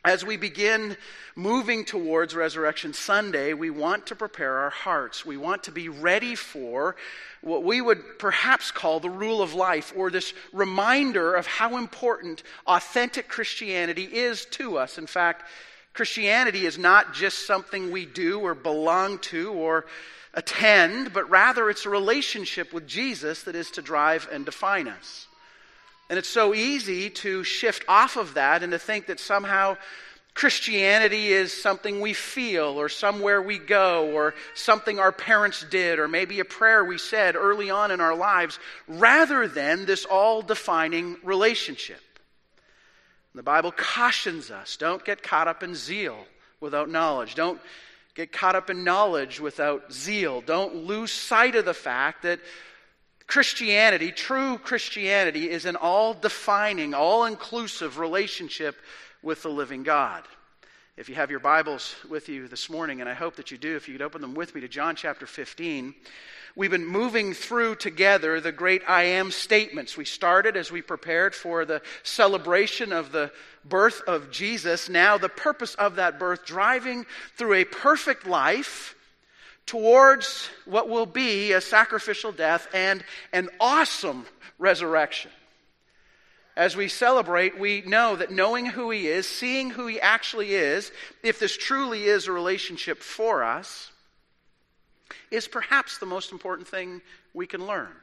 As we begin moving towards Resurrection Sunday, we want to prepare our hearts. We want to be ready for what we would perhaps call the rule of life, or this reminder of how important authentic Christianity is to us. In fact, Christianity is not just something we do or belong to or attend, but rather it's a relationship with Jesus that is to drive and define us. And it's so easy to shift off of that and to think that somehow Christianity is something we feel, or somewhere we go, or something our parents did, or maybe a prayer we said early on in our lives, rather than this all-defining relationship. The Bible cautions us, don't get caught up in zeal without knowledge. Don't get caught up in knowledge without zeal. Don't lose sight of the fact that Christianity, true Christianity, is an all-defining, all-inclusive relationship with the living God. If you have your Bibles with you this morning, and I hope that you do, if you'd open them with me to John chapter 15, we've been moving through together the great I am statements. We started as we prepared for the celebration of the birth of Jesus. Now the purpose of that birth, driving through a perfect life towards what will be a sacrificial death and an awesome resurrection. As we celebrate, we know that knowing who He is, seeing who He actually is, if this truly is a relationship for us, is perhaps the most important thing we can learn.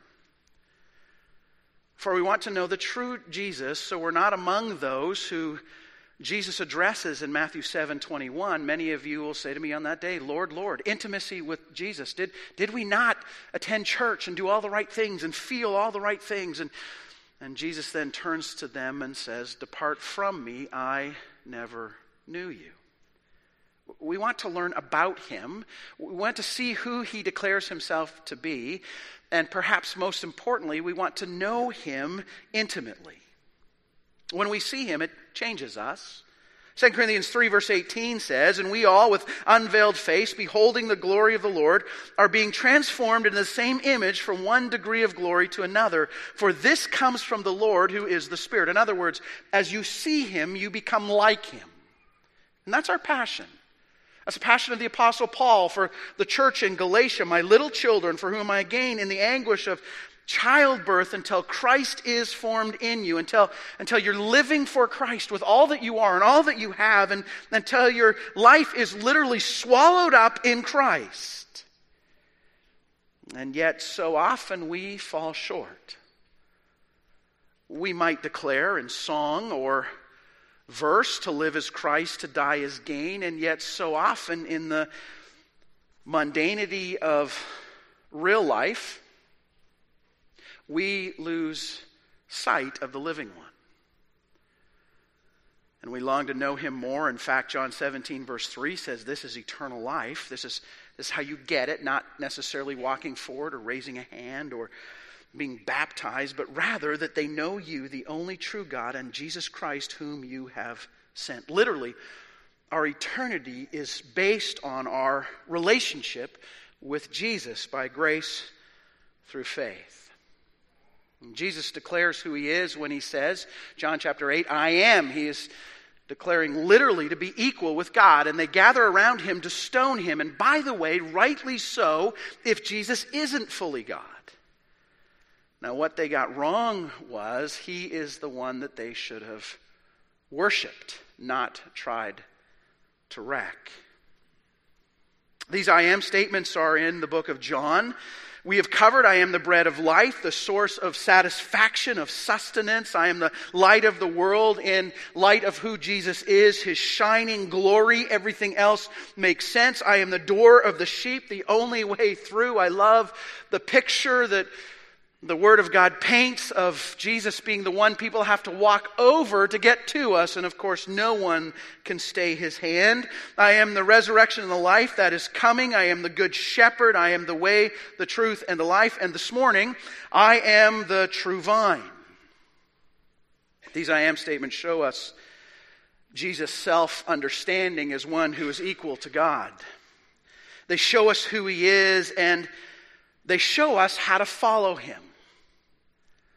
For we want to know the true Jesus, so we're not among those who Jesus addresses in Matthew 7:21. Many of you will say to me on that day, Lord, Lord, intimacy with Jesus. Did we not attend church and do all the right things and feel all the right things? And Jesus then turns to them and says, depart from me, I never knew you. We want to learn about Him. We want to see who He declares Himself to be. And perhaps most importantly, we want to know Him intimately. When we see Him, it changes us. 2 Corinthians 3 verse 18 says, and we all with unveiled face, beholding the glory of the Lord, are being transformed into the same image from one degree of glory to another. For this comes from the Lord who is the Spirit. In other words, as you see Him, you become like Him. And that's our passion. That's the passion of the Apostle Paul for the church in Galatia. My little children, for whom I gain in the anguish of childbirth until Christ is formed in you, until you're living for Christ with all that you are and all that you have, and until your life is literally swallowed up in Christ. And yet so often we fall short. We might declare in song or verse to live as Christ, to die as gain, and yet so often in the mundanity of real life, we lose sight of the living one. And we long to know Him more. In fact, John 17 verse 3 says this is eternal life. This is how you get it, not necessarily walking forward or raising a hand or being baptized, but rather that they know you, the only true God, and Jesus Christ whom you have sent. Literally, our eternity is based on our relationship with Jesus by grace through faith. And Jesus declares who He is when He says, John chapter 8, I am. He is declaring literally to be equal with God, and they gather around Him to stone Him. And by the way, rightly so, if Jesus isn't fully God. Now what they got wrong was He is the one that they should have worshipped, not tried to wreck. These I am statements are in the book of John. We have covered, I am the bread of life, the source of satisfaction, of sustenance. I am the light of the world in light of who Jesus is, His shining glory. Everything else makes sense. I am the door of the sheep, the only way through. I love the picture that the Word of God paints of Jesus being the one people have to walk over to get to us. And of course, no one can stay His hand. I am the resurrection and the life that is coming. I am the good shepherd. I am the way, the truth, and the life. And this morning, I am the true vine. These I am statements show us Jesus' self-understanding as one who is equal to God. They show us who He is, and they show us how to follow Him.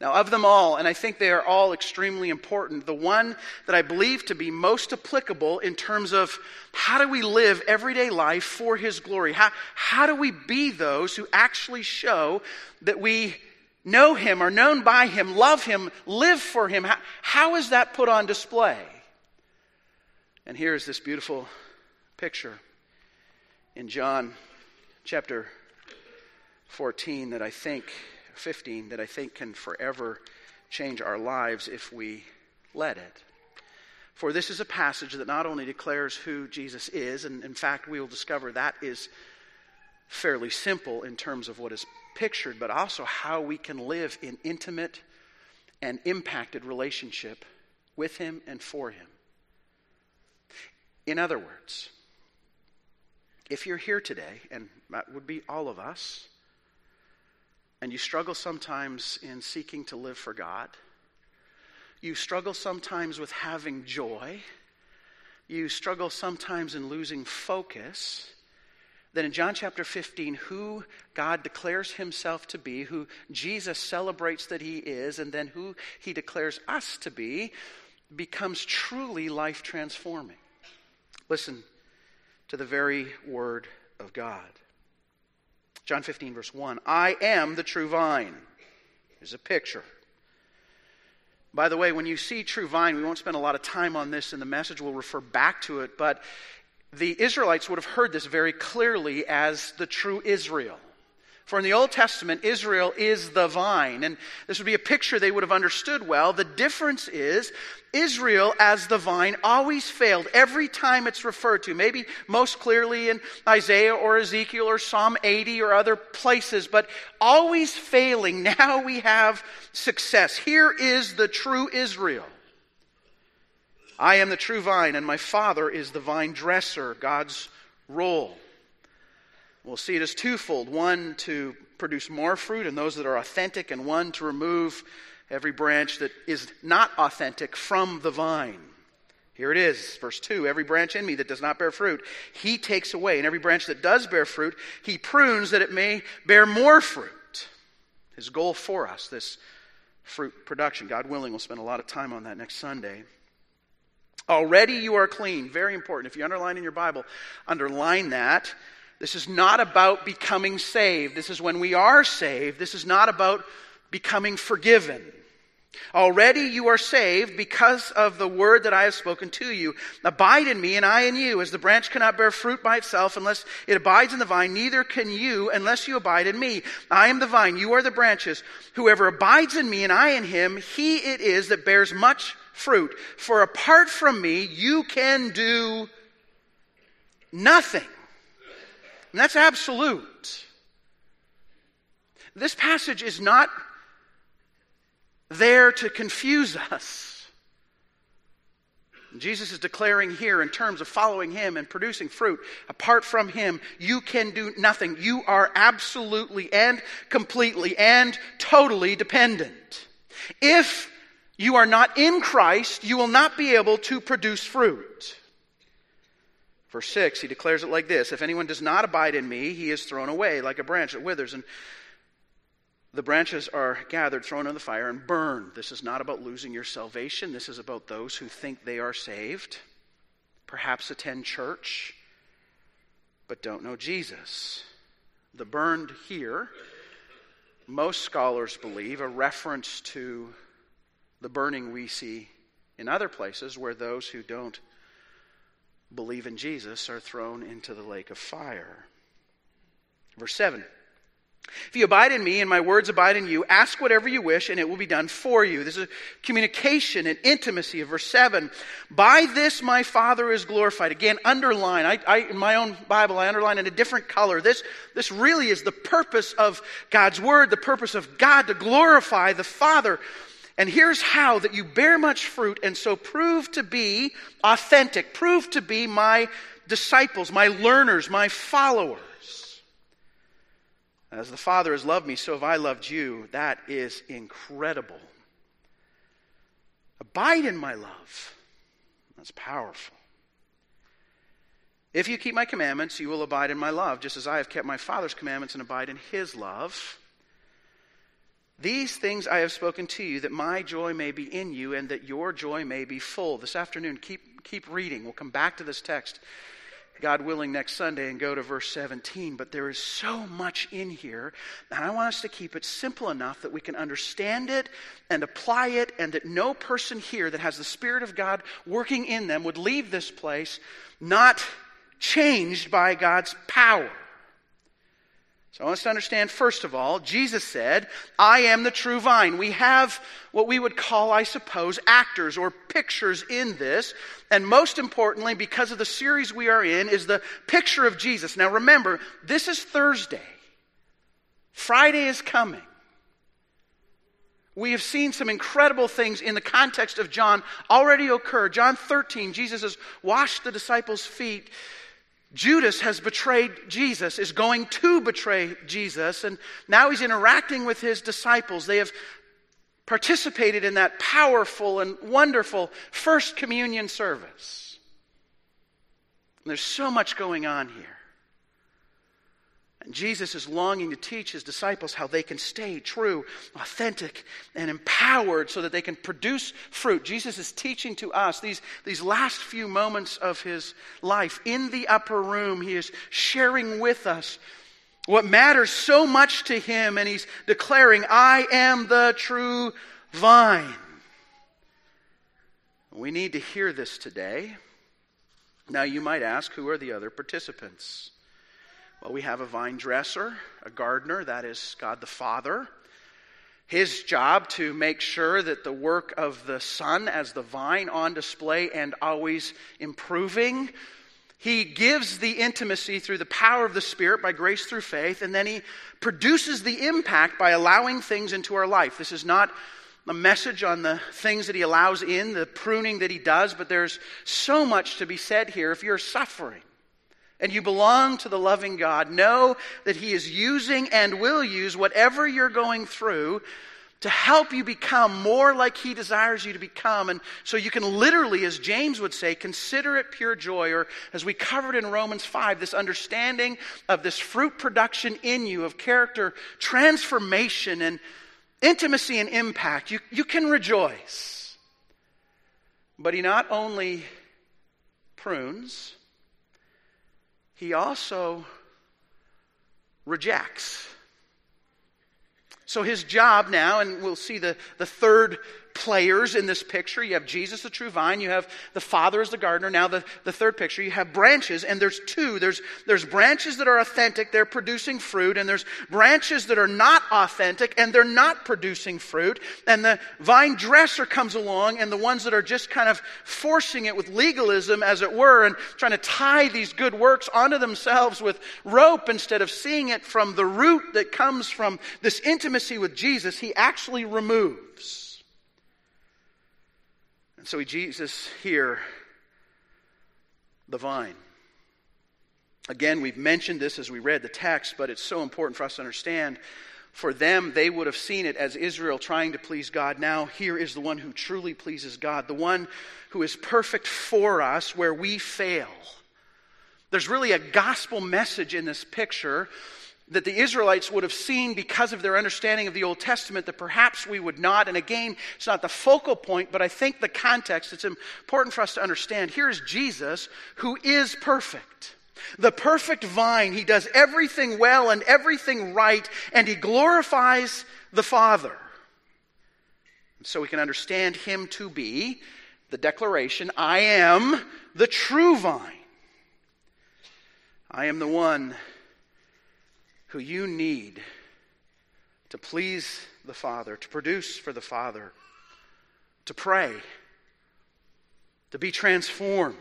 Now, of them all, and I think they are all extremely important, the one that I believe to be most applicable in terms of how do we live everyday life for His glory? How do we be those who actually show that we know Him, are known by Him, love Him, live for Him? How is that put on display? And here is this beautiful picture in John chapter 15 that I think can forever change our lives if we let it. For this is a passage that not only declares who Jesus is, and in fact we will discover that is fairly simple in terms of what is pictured, but also how we can live in intimate and impacted relationship with Him and for Him. In other words, if you're here today, and that would be all of us, and you struggle sometimes in seeking to live for God, you struggle sometimes with having joy, you struggle sometimes in losing focus, then in John chapter 15, who God declares Himself to be, who Jesus celebrates that He is, and then who He declares us to be, becomes truly life transforming. Listen to the very word of God. John 15, verse 1. I am the true vine. There's a picture. By the way, when you see true vine, we won't spend a lot of time on this, and the message will refer back to it, but the Israelites would have heard this very clearly as the true Israel. For in the Old Testament, Israel is the vine, and this would be a picture they would have understood well. The difference is, Israel as the vine always failed every time it's referred to. Maybe most clearly in Isaiah or Ezekiel or Psalm 80 or other places, but always failing. Now we have success. Here is the true Israel. I am the true vine, and my Father is the vine dresser, God's role. We'll see it as twofold. One, to produce more fruit in those that are authentic, and one, to remove every branch that is not authentic from the vine. Here it is, verse 2. Every branch in me that does not bear fruit, He takes away. And every branch that does bear fruit, He prunes that it may bear more fruit. His goal for us, this fruit production. God willing, we'll spend a lot of time on that next Sunday. Already you are clean. Very important. If you underline in your Bible, underline that. This is not about becoming saved. This is when we are saved. This is not about becoming forgiven. Already you are saved because of the word that I have spoken to you. Abide in me and I in you. As the branch cannot bear fruit by itself unless it abides in the vine, neither can you unless you abide in me. I am the vine, you are the branches. Whoever abides in me and I in him, he it is that bears much fruit. For apart from me, you can do nothing. And that's absolute. This passage is not there to confuse us. Jesus is declaring here in terms of following Him and producing fruit. Apart from Him, you can do nothing. You are absolutely and completely and totally dependent. If you are not in Christ, you will not be able to produce fruit. Verse 6, He declares it like this. If anyone does not abide in me, he is thrown away like a branch that withers, and the branches are gathered, thrown in the fire, and burned. This is not about losing your salvation. This is about those who think they are saved, perhaps attend church, but don't know Jesus. The burned here, most scholars believe, a reference to the burning we see in other places where those who don't believe in Jesus are thrown into the lake of fire. Verse 7. If you abide in me and my words abide in you, ask whatever you wish and it will be done for you. This is communication and intimacy of verse 7. By this my Father is glorified. Again, underline. I in my own Bible, I underline in a different color. This really is the purpose of God's word, the purpose of God to glorify the Father. And here's how that you bear much fruit and so prove to be authentic, prove to be my disciples, my learners, my followers. As the Father has loved me, so have I loved you. That is incredible. Abide in my love. That's powerful. If you keep my commandments, you will abide in my love, just as I have kept my Father's commandments and abide in His love. These things I have spoken to you, that my joy may be in you and that your joy may be full. This afternoon, keep reading. We'll come back to this text, God willing, next Sunday and go to verse 17. But there is so much in here, and I want us to keep it simple enough that we can understand it and apply it, and that no person here that has the Spirit of God working in them would leave this place not changed by God's power. So I want us to understand, first of all, Jesus said, I am the true vine. We have what we would call, I suppose, actors or pictures in this. And most importantly, because of the series we are in, is the picture of Jesus. Now remember, this is Thursday. Friday is coming. We have seen some incredible things in the context of John already occur. John 13, Jesus has washed the disciples' feet. Judas has betrayed Jesus, is going to betray Jesus, and now he's interacting with his disciples. They have participated in that powerful and wonderful first communion service. And there's so much going on here. And Jesus is longing to teach his disciples how they can stay true, authentic, and empowered so that they can produce fruit. Jesus is teaching to us these last few moments of his life. In the upper room, he is sharing with us what matters so much to him, and he's declaring, I am the true vine. We need to hear this today. Now you might ask, who are the other participants? Well, we have a vine dresser, a gardener, that is God the Father. His job to make sure that the work of the Son as the vine on display and always improving. He gives the intimacy through the power of the Spirit by grace through faith, and then he produces the impact by allowing things into our life. This is not a message on the things that he allows in, the pruning that he does, but there's so much to be said here. If you're suffering, and you belong to the loving God, know that he is using and will use whatever you're going through to help you become more like he desires you to become. And so you can literally, as James would say, consider it pure joy, or as we covered in Romans 5, this understanding of this fruit production in you of character transformation and intimacy and impact. You can rejoice. But he not only prunes, he also rejects. So his job now, and we'll see the third players in this picture. You have Jesus, the true vine. You have the Father as the gardener. Now the third picture, you have branches, and there's two. There's branches that are authentic, they're producing fruit, and there's branches that are not authentic, and they're not producing fruit. And the vine dresser comes along, and the ones that are just kind of forcing it with legalism, as it were, and trying to tie these good works onto themselves with rope instead of seeing it from the root that comes from this intimacy with Jesus, he actually removes. And so Jesus here, the vine. Again, we've mentioned this as we read the text, but it's so important for us to understand. For them, they would have seen it as Israel trying to please God. Now, here is the one who truly pleases God, the one who is perfect for us where we fail. There's really a gospel message in this picture that the Israelites would have seen because of their understanding of the Old Testament that perhaps we would not. And again, it's not the focal point, but I think the context, it's important for us to understand. Here is Jesus, who is perfect. The perfect vine. He does everything well and everything right, and he glorifies the Father. So we can understand him to be the declaration, I am the true vine. I am the one who you need to please the Father, to produce for the Father, to pray, to be transformed.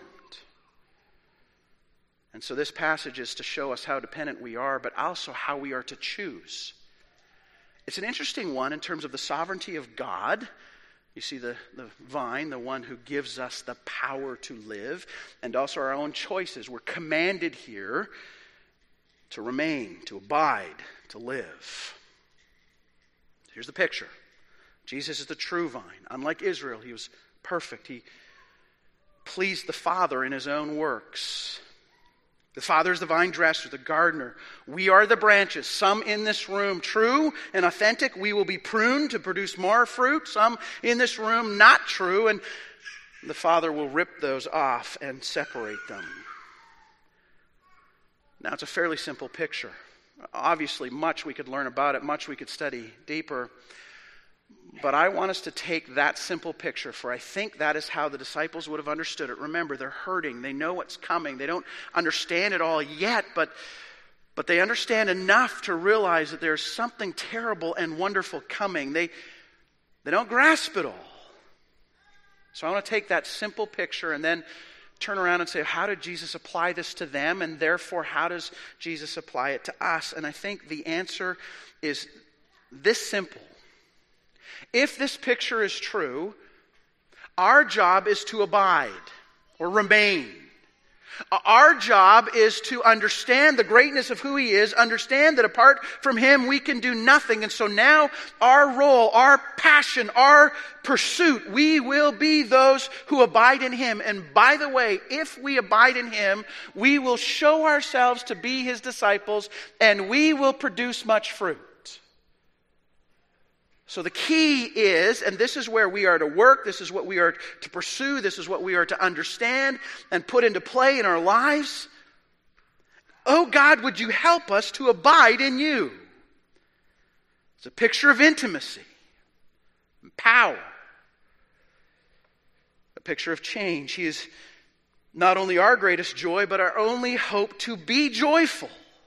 And so this passage is to show us how dependent we are, but also how we are to choose. It's an interesting one in terms of the sovereignty of God. You see the vine, the one who gives us the power to live, and also our own choices. We're commanded here to remain, to abide, to live. Here's the picture. Jesus is the true vine. Unlike Israel, he was perfect. He pleased the Father in his own works. The Father is the vine dresser, the gardener. We are the branches. Some in this room true and authentic. We will be pruned to produce more fruit. Some in this room not true. And the Father will rip those off and separate them. Now, it's a fairly simple picture. Obviously, much we could learn about it, much we could study deeper. But I want us to take that simple picture, for I think that is how the disciples would have understood it. Remember, they're hurting. They know what's coming. They don't understand it all yet, but they understand enough to realize that there's something terrible and wonderful coming. They don't grasp it all. So I want to take that simple picture and then turn around and say, how did Jesus apply this to them? And therefore, how does Jesus apply it to us? And I think the answer is this simple. If this picture is true, our job is to abide or remain. Our job is to understand the greatness of who He is, understand that apart from Him we can do nothing. And so now our role, our passion, our pursuit, we will be those who abide in Him. And by the way, if we abide in Him, we will show ourselves to be His disciples and we will produce much fruit. So the key is, and this is where we are to work, this is what we are to pursue, this is what we are to understand and put into play in our lives. Oh God, would you help us to abide in You? It's a picture of intimacy and power. A picture of change. He is not only our greatest joy, but our only hope to be joyful.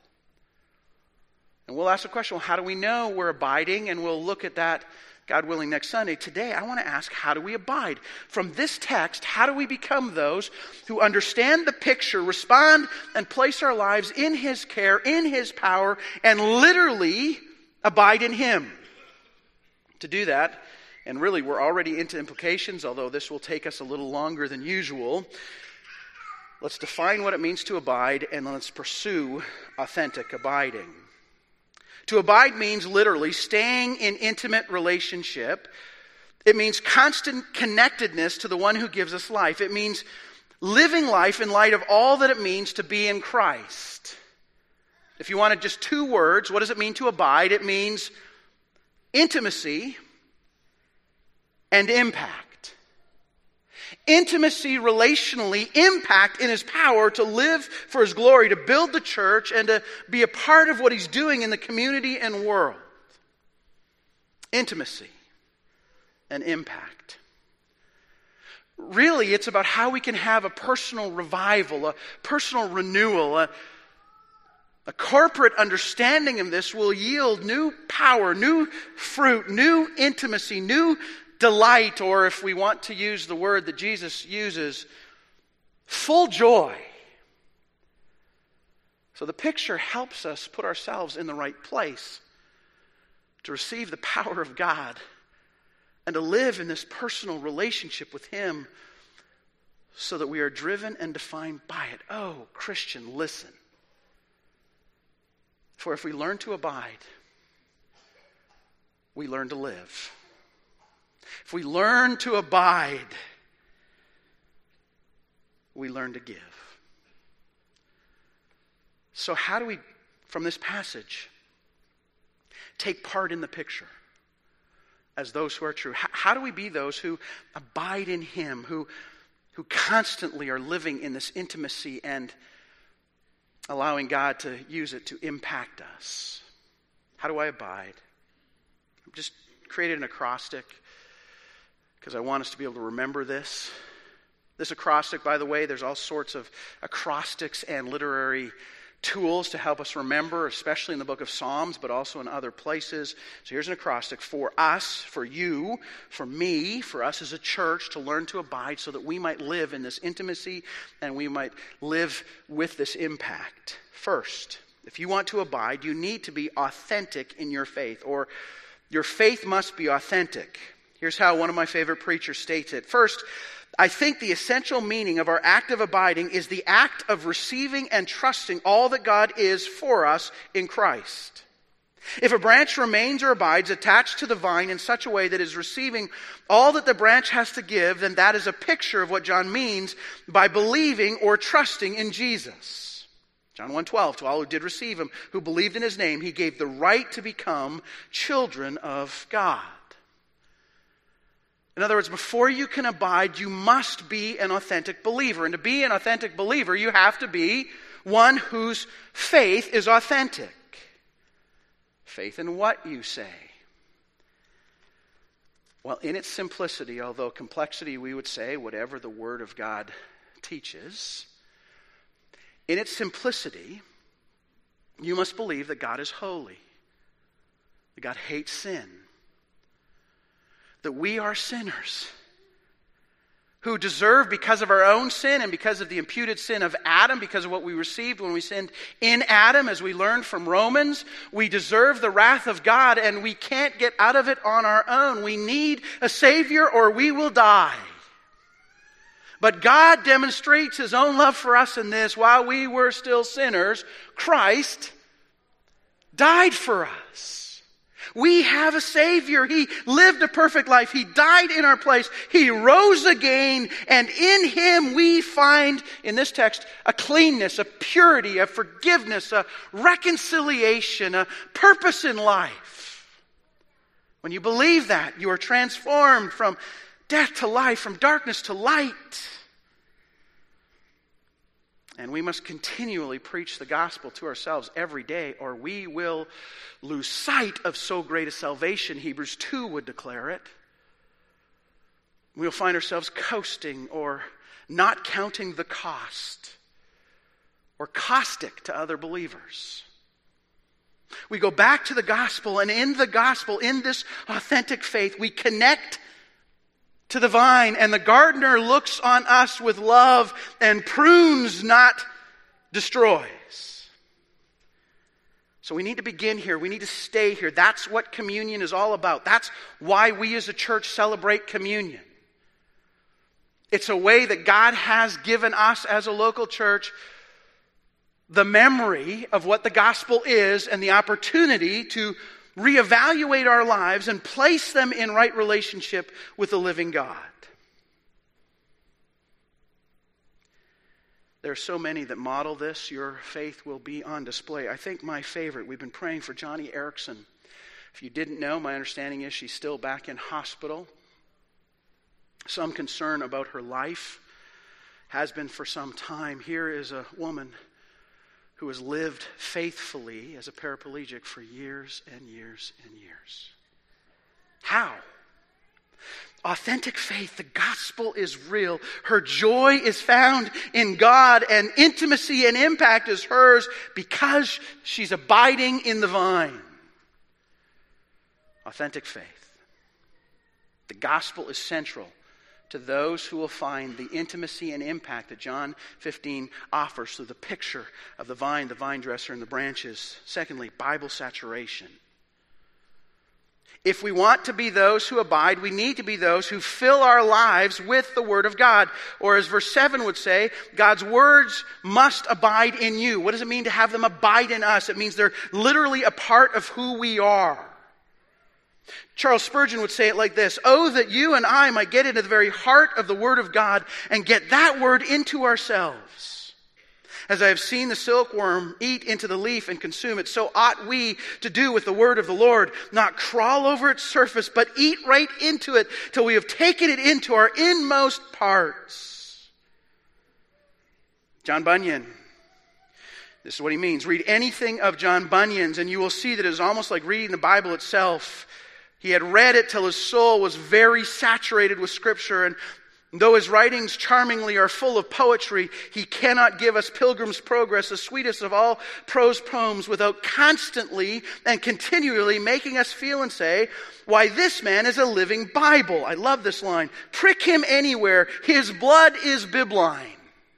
And we'll ask the question, well, how do we know we're abiding? And we'll look at that, God willing, next Sunday. Today, I want to ask, how do we abide? From this text, how do we become those who understand the picture, respond, and place our lives in His care, in His power, and literally abide in Him? To do that, and really we're already into implications, although this will take us a little longer than usual. Let's define what it means to abide, and let's pursue authentic abiding. To abide means literally staying in intimate relationship. It means constant connectedness to the one who gives us life. It means living life in light of all that it means to be in Christ. If you wanted just two words, what does it mean to abide? It means intimacy and impact. Intimacy relationally, impact in His power to live for His glory, to build the church, and to be a part of what He's doing in the community and world. Intimacy and impact. Really, it's about how we can have a personal revival, a personal renewal, a corporate understanding of this will yield new power, new fruit, new intimacy, new delight, or if we want to use the word that Jesus uses, full joy. So the picture helps us put ourselves in the right place to receive the power of God and to live in this personal relationship with Him so that we are driven and defined by it. Oh, Christian, listen. For if we learn to abide, we learn to live. If we learn to abide, we learn to give. So how do we, from this passage, take part in the picture as those who are true? How do we be those who abide in Him, who constantly are living in this intimacy and allowing God to use it to impact us? How do I abide? I've just created an acrostic because I want us to be able to remember this. This acrostic, by the way, there's all sorts of acrostics and literary tools to help us remember, especially in the book of Psalms, but also in other places. So here's an acrostic for us, for you, for me, for us as a church to learn to abide so that we might live in this intimacy and we might live with this impact. First, if you want to abide, you need to be authentic in your faith, or your faith must be authentic. Here's how one of my favorite preachers states it. First, I think the essential meaning of our act of abiding is the act of receiving and trusting all that God is for us in Christ. If a branch remains or abides attached to the vine in such a way that is receiving all that the branch has to give, then that is a picture of what John means by believing or trusting in Jesus. John 1:12, to all who did receive him, who believed in his name, he gave the right to become children of God. In other words, before you can abide, you must be an authentic believer. And to be an authentic believer, you have to be one whose faith is authentic. Faith in what you say. Well, in its simplicity, although complexity we would say, whatever the Word of God teaches, in its simplicity, you must believe that God is holy, that God hates sin, that we are sinners who deserve, because of our own sin and because of the imputed sin of Adam, because of what we received when we sinned in Adam, as we learned from Romans, we deserve the wrath of God and we can't get out of it on our own. We need a Savior or we will die. But God demonstrates His own love for us in this: while we were still sinners, Christ died for us. We have a Savior. He lived a perfect life. He died in our place. He rose again, and in Him we find, in this text, a cleanness, a purity, a forgiveness, a reconciliation, a purpose in life. When you believe that, you are transformed from death to life, from darkness to light. And we must continually preach the gospel to ourselves every day, or we will lose sight of so great a salvation. Hebrews 2 would declare it. We'll find ourselves coasting or not counting the cost, or caustic to other believers. We go back to the gospel, and in the gospel, in this authentic faith, we connect to the vine, and the gardener looks on us with love and prunes, not destroys. So we need to begin here. We need to stay here. That's what communion is all about. That's why we as a church celebrate communion. It's a way that God has given us as a local church the memory of what the gospel is and the opportunity to reevaluate our lives and place them in right relationship with the living God. There are so many that model this. Your faith will be on display. I think my favorite, we've been praying for Johnny Erickson. If you didn't know, my understanding is she's still back in hospital. Some concern about her life has been for some time. Here is a woman who has lived faithfully as a paraplegic for years and years and years. How? Authentic faith. The gospel is real. Her joy is found in God, and intimacy and impact is hers because she's abiding in the vine. Authentic faith. The gospel is central to those who will find the intimacy and impact that John 15 offers through the picture of the vine dresser, and the branches. Secondly, Bible saturation. If we want to be those who abide, we need to be those who fill our lives with the Word of God. Or as verse 7 would say, God's words must abide in you. What does it mean to have them abide in us? It means they're literally a part of who we are. Charles Spurgeon would say it like this: "Oh, that you and I might get into the very heart of the Word of God and get that Word into ourselves. As I have seen the silkworm eat into the leaf and consume it, so ought we to do with the Word of the Lord, not crawl over its surface, but eat right into it till we have taken it into our inmost parts." John Bunyan. This is what he means. Read anything of John Bunyan's and you will see that it is almost like reading the Bible itself. He had read it till his soul was very saturated with Scripture, and though his writings charmingly are full of poetry, he cannot give us Pilgrim's Progress, the sweetest of all prose poems, without constantly and continually making us feel and say, "Why, this man is a living Bible." I love this line. "Prick him anywhere, his blood is bibline."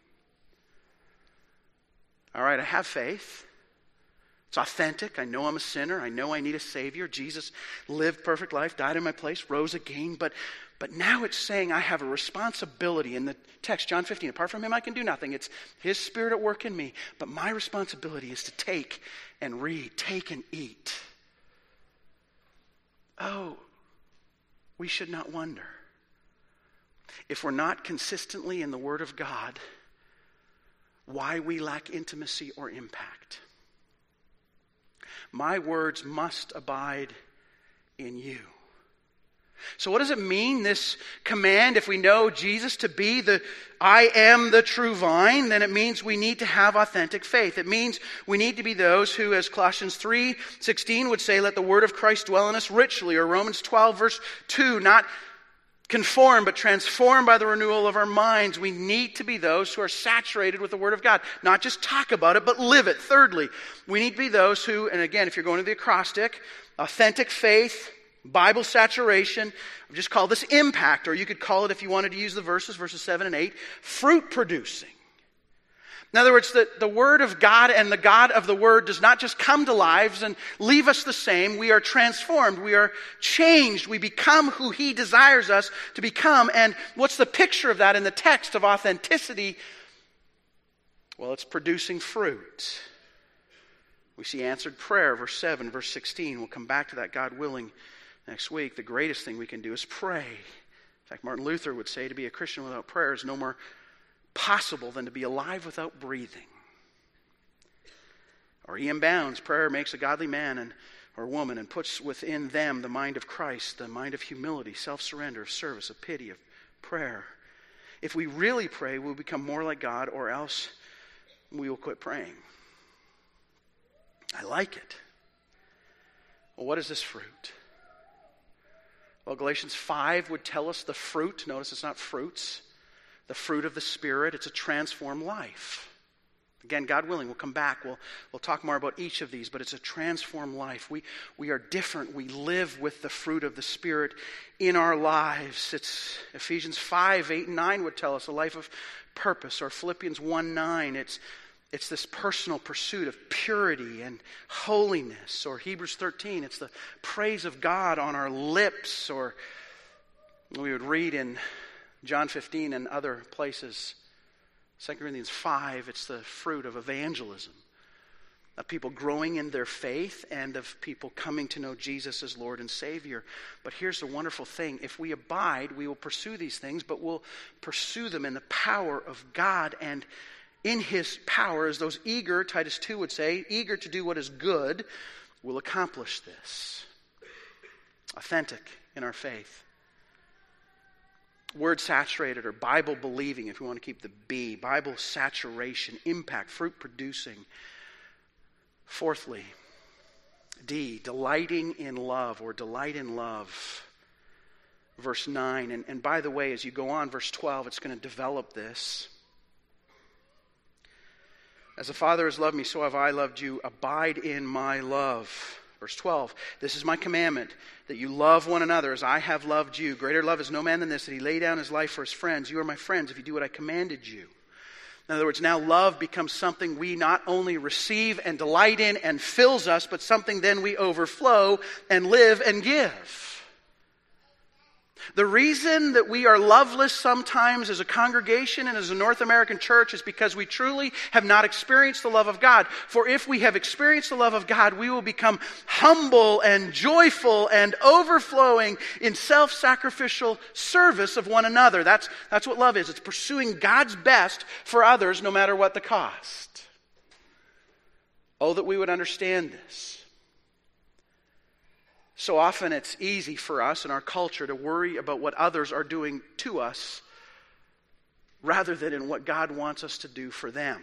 All right, I have faith. It's authentic. I know I'm a sinner. I know I need a Savior. Jesus lived perfect life, died in my place, rose again. But now it's saying I have a responsibility. In the text, John 15, apart from Him I can do nothing. It's His Spirit at work in me. But my responsibility is to take and read, take and eat. Oh, we should not wonder if we're not consistently in the Word of God, why we lack intimacy or impact. My words must abide in you. So what does it mean, this command? If we know Jesus to be I am the true vine, then it means we need to have authentic faith. It means we need to be those who, as Colossians 3:16 would say, let the word of Christ dwell in us richly, or Romans 12 verse 2, not conformed but transformed by the renewal of our minds. We need to be those who are saturated with the Word of God. Not just talk about it, but live it. Thirdly, we need to be those who, and again, if you're going to the acrostic, authentic faith, Bible saturation, I've just called this impact, or you could call it, if you wanted to use the verses 7 and 8, fruit producing. In other words, the Word of God and the God of the Word does not just come to lives and leave us the same. We are transformed. We are changed. We become who He desires us to become. And what's the picture of that in the text of authenticity? Well, it's producing fruit. We see answered prayer, verse 7, verse 16. We'll come back to that, God willing, next week. The greatest thing we can do is pray. In fact, Martin Luther would say to be a Christian without prayer is no more possible than to be alive without breathing. Or E.M. Bounds, prayer makes a godly man or woman and puts within them the mind of Christ, the mind of humility, self-surrender, of service, of pity, of prayer. If we really pray, we'll become more like God, or else we will quit praying. I like it. Well, what is this fruit? Well, Galatians 5 would tell us the fruit. Notice it's not fruits. The fruit of the Spirit. It's a transformed life. Again, God willing, we'll come back. We'll talk more about each of these, but it's a transformed life. We are different. We live with the fruit of the Spirit in our lives. It's Ephesians 5, 8, and 9 would tell us a life of purpose, or Philippians 1, 9. It's this personal pursuit of purity and holiness. Or Hebrews 13, it's the praise of God on our lips. Or we would read in John 15 and other places, 2 Corinthians 5, it's the fruit of evangelism. Of people growing in their faith and of people coming to know Jesus as Lord and Savior. But here's the wonderful thing. If we abide, we will pursue these things, but we'll pursue them in the power of God, and in His power, as those eager, Titus 2 would say, eager to do what is good, will accomplish this. Authentic in our faith. Word saturated, or Bible believing, if we want to keep the B. Bible saturation, impact, fruit producing. Fourthly, D, delighting in love, or delight in love. Verse 9, and by the way, as you go on, verse 12, it's going to develop this. As the Father has loved me, so have I loved you. Abide in my love. Verse 12, this is my commandment, that you love one another as I have loved you. Greater love is no man than this, that he lay down his life for his friends. You are my friends if you do what I commanded you. In other words, now love becomes something we not only receive and delight in and fills us, but something then we overflow and live and give. The reason that we are loveless sometimes as a congregation and as a North American church is because we truly have not experienced the love of God. For if we have experienced the love of God, we will become humble and joyful and overflowing in self-sacrificial service of one another. That's what love is. It's pursuing God's best for others no matter what the cost. Oh, that we would understand this. So often it's easy for us in our culture to worry about what others are doing to us rather than in what God wants us to do for them.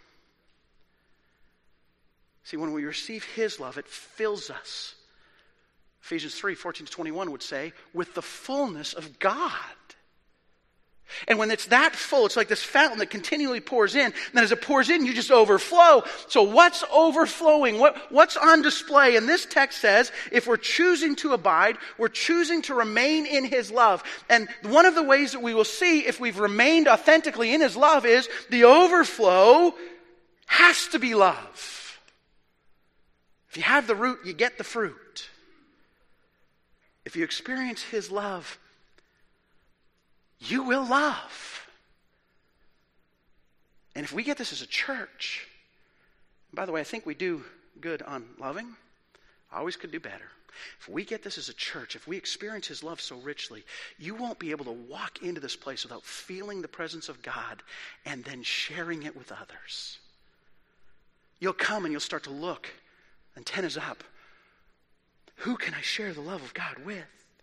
See, when we receive His love, it fills us. Ephesians 3, 14-21 would say, with the fullness of God. And when it's that full, it's like this fountain that continually pours in. And then as it pours in, you just overflow. So what's overflowing? What's on display? And this text says, if we're choosing to abide, we're choosing to remain in His love. And one of the ways that we will see if we've remained authentically in His love is the overflow has to be love. If you have the root, you get the fruit. If you experience His love, you will love. And if we get this as a church, by the way, I think we do good on loving. Always could do better. If we get this as a church, if we experience his love so richly, you won't be able to walk into this place without feeling the presence of God and then sharing it with others. You'll come and you'll start to look, antennas up. Who can I share the love of God with?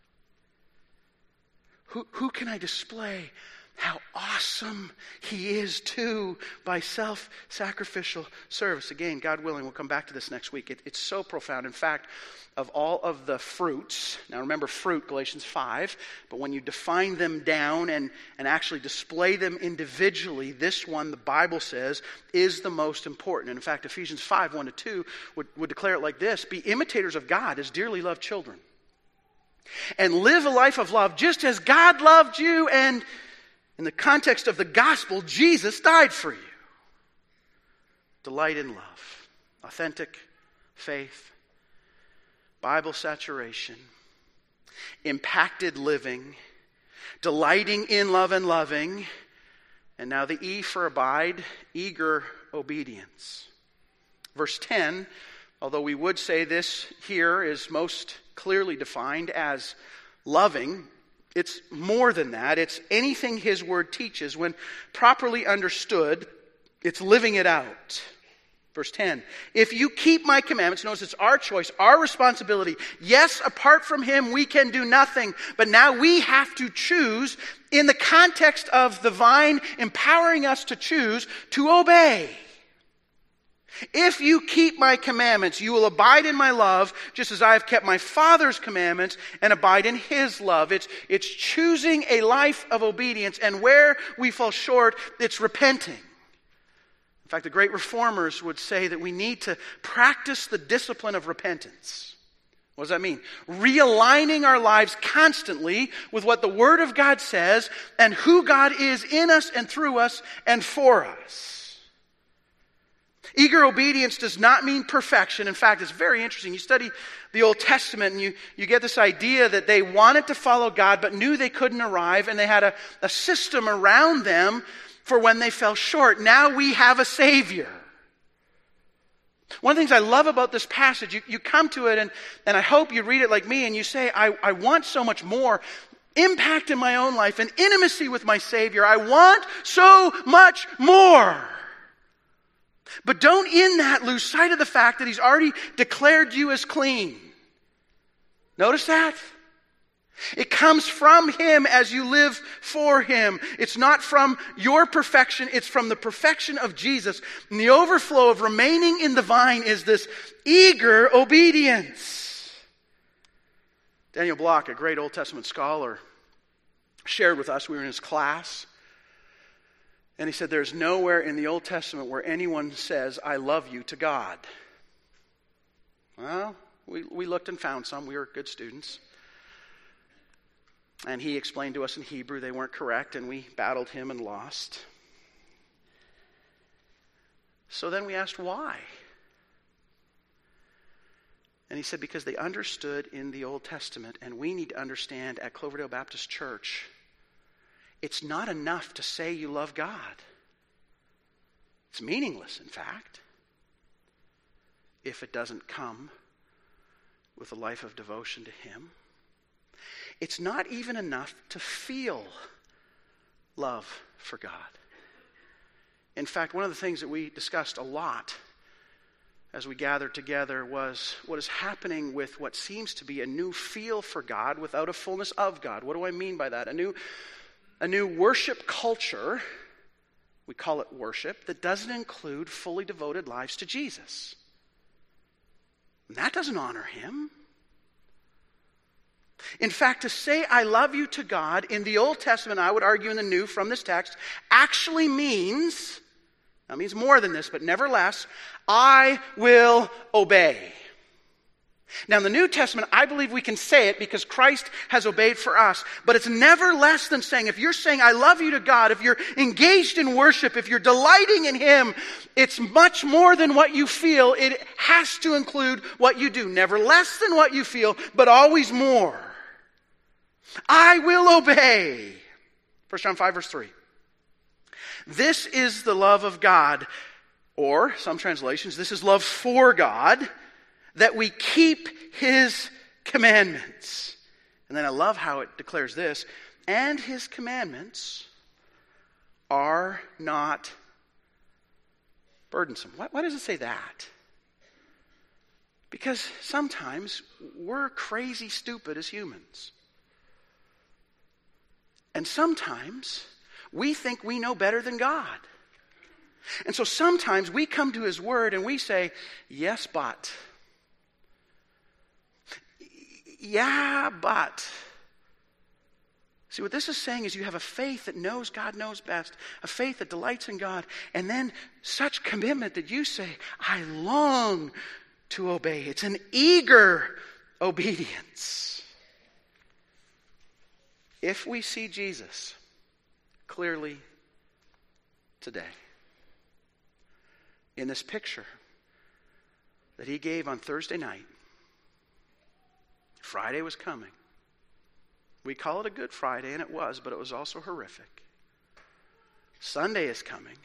Who can I display how awesome he is to by self-sacrificial service? Again, God willing, we'll come back to this next week. It's so profound. In fact, of all of the fruits, now remember fruit, Galatians 5, but when you define them down and actually display them individually, this one, the Bible says, is the most important. And in fact, Ephesians 5, 1-2 would declare it like this: be imitators of God as dearly loved children, and live a life of love just as God loved you, and in the context of the gospel, Jesus died for you. Delight in love, authentic faith, Bible saturation, impacted living, delighting in love and loving, and now the E for abide, eager obedience. Verse 10, although we would say this here is most clearly defined as loving, it's more than that. It's anything his word teaches. When properly understood, it's living it out. Verse 10, if you keep my commandments, notice it's our choice, our responsibility. Yes, apart from him, we can do nothing. But now we have to choose, in the context of the vine empowering us to choose, to obey. If you keep my commandments, you will abide in my love, just as I have kept my Father's commandments and abide in his love. It's choosing a life of obedience, and where we fall short, it's repenting. In fact, the great reformers would say that we need to practice the discipline of repentance. What does that mean? Realigning our lives constantly with what the Word of God says and who God is in us and through us and for us. Eager obedience does not mean perfection. In fact, it's very interesting. You study the Old Testament and you get this idea that they wanted to follow God but knew they couldn't arrive, and they had a system around them for when they fell short. Now we have a Savior. One of the things I love about this passage, you come to it and I hope you read it like me and you say, I want so much more impact in my own life and intimacy with my Savior. I want so much more. But don't in that lose sight of the fact that he's already declared you as clean. Notice that? It comes from him as you live for him. It's not from your perfection, it's from the perfection of Jesus. And the overflow of remaining in the vine is this eager obedience. Daniel Block, a great Old Testament scholar, shared with us, we were in his class, and he said, there's nowhere in the Old Testament where anyone says, I love you to God. Well, we looked and found some. We were good students. And he explained to us in Hebrew they weren't correct, and we battled him and lost. So then we asked why. And he said, because they understood in the Old Testament, and we need to understand at Cloverdale Baptist Church, it's not enough to say you love God. It's meaningless, in fact, if it doesn't come with a life of devotion to him. It's not even enough to feel love for God. In fact, one of the things that we discussed a lot as we gathered together was what is happening with what seems to be a new feel for God without a fullness of God. What do I mean by that? A new worship culture, we call it worship, that doesn't include fully devoted lives to Jesus. And that doesn't honor him. In fact, to say I love you to God in the Old Testament, I would argue in the New from this text, actually means more than this, but nevertheless, I will obey. Now, in the New Testament, I believe we can say it because Christ has obeyed for us. But it's never less than saying, if you're saying, I love you to God, if you're engaged in worship, if you're delighting in him, it's much more than what you feel. It has to include what you do. Never less than what you feel, but always more. I will obey. 1 John 5, verse 3. This is the love of God, or some translations, this is love for God, that we keep his commandments. And then I love how it declares this, and his commandments are not burdensome. Why does it say that? Because sometimes we're crazy stupid as humans. And sometimes we think we know better than God. And so sometimes we come to his word and we say, yes, but. Yeah, but. See, what this is saying is you have a faith that knows God knows best, a faith that delights in God, and then such commitment that you say, I long to obey. It's an eager obedience. If we see Jesus clearly today, in this picture that he gave on Thursday night, Friday was coming. We call it a Good Friday, and it was, but it was also horrific. Sunday is coming.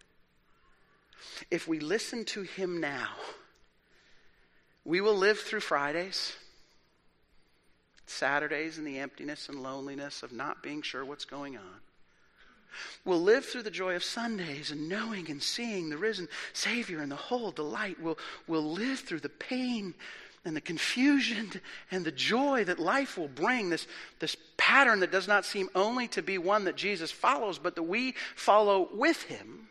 If we listen to him now, we will live through Fridays, Saturdays, and the emptiness and loneliness of not being sure what's going on. We'll live through the joy of Sundays and knowing and seeing the risen Savior and the whole delight. We'll live through the pain and the confusion and the joy that life will bring, this pattern that does not seem only to be one that Jesus follows, but that we follow with him.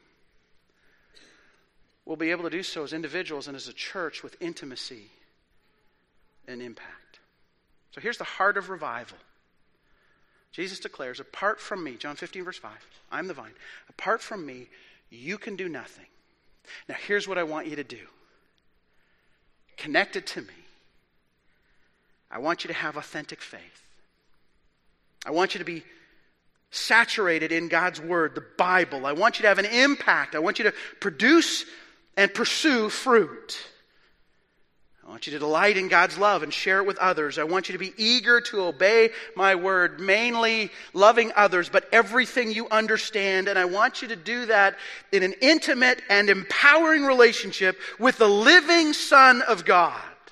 We'll be able to do so as individuals and as a church with intimacy and impact. So here's the heart of revival. Jesus declares, apart from me, John 15, verse 5, I'm the vine. Apart from me, you can do nothing. Now here's what I want you to do. Connected to me, I want you to have authentic faith. I want you to be saturated in God's Word, the Bible. I want you to have an impact. I want you to produce and pursue fruit. I want you to delight in God's love and share it with others. I want you to be eager to obey my word, mainly loving others, but everything you understand. And I want you to do that in an intimate and empowering relationship with the living Son of God.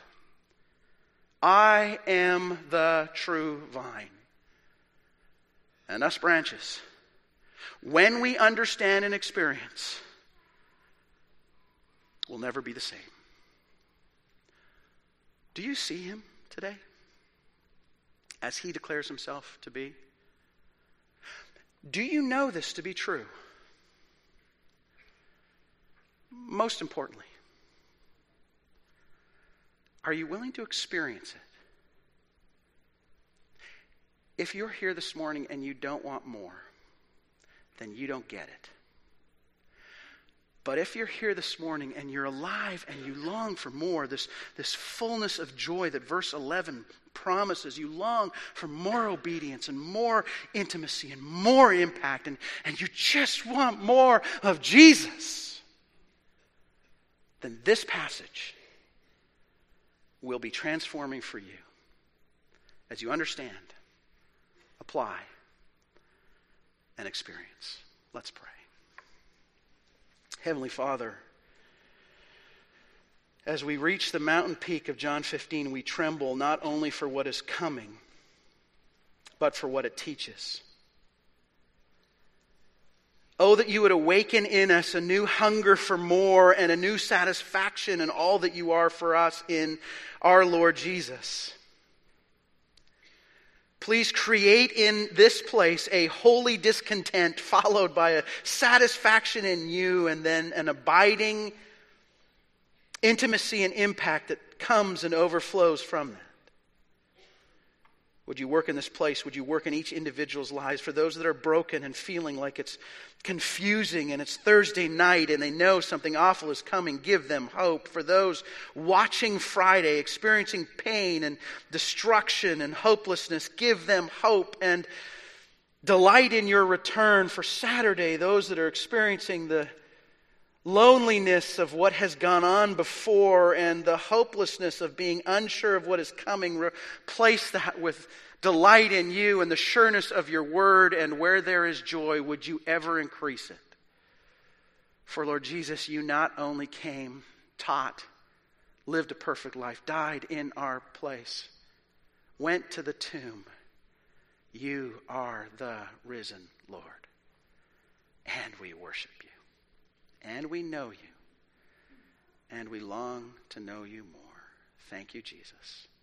I am the true vine. And us branches, when we understand and experience, will never be the same. Do you see him today as he declares himself to be? Do you know this to be true? Most importantly, are you willing to experience it? If you're here this morning and you don't want more, then you don't get it. But if you're here this morning and you're alive and you long for more, this fullness of joy that verse 11 promises, you long for more obedience and more intimacy and more impact, and you just want more of Jesus, then this passage will be transforming for you as you understand, apply, and experience. Let's pray. Heavenly Father, as we reach the mountain peak of John 15, we tremble not only for what is coming, but for what it teaches. Oh, that you would awaken in us a new hunger for more and a new satisfaction in all that you are for us in our Lord Jesus. Please create in this place a holy discontent followed by a satisfaction in you and then an abiding intimacy and impact that comes and overflows from that. Would you work in this place? Would you work in each individual's lives? For those that are broken and feeling like it's confusing and it's Thursday night and they know something awful is coming, give them hope. For those watching Friday, experiencing pain and destruction and hopelessness, give them hope and delight in your return. For Saturday, those that are experiencing the loneliness of what has gone on before and the hopelessness of being unsure of what is coming, replace that with delight in you and the sureness of your word, and where there is joy, would you ever increase it? For Lord Jesus, you not only came, taught, lived a perfect life, died in our place, went to the tomb. You are the risen Lord. And we worship you. And we know you. And we long to know you more. Thank you, Jesus.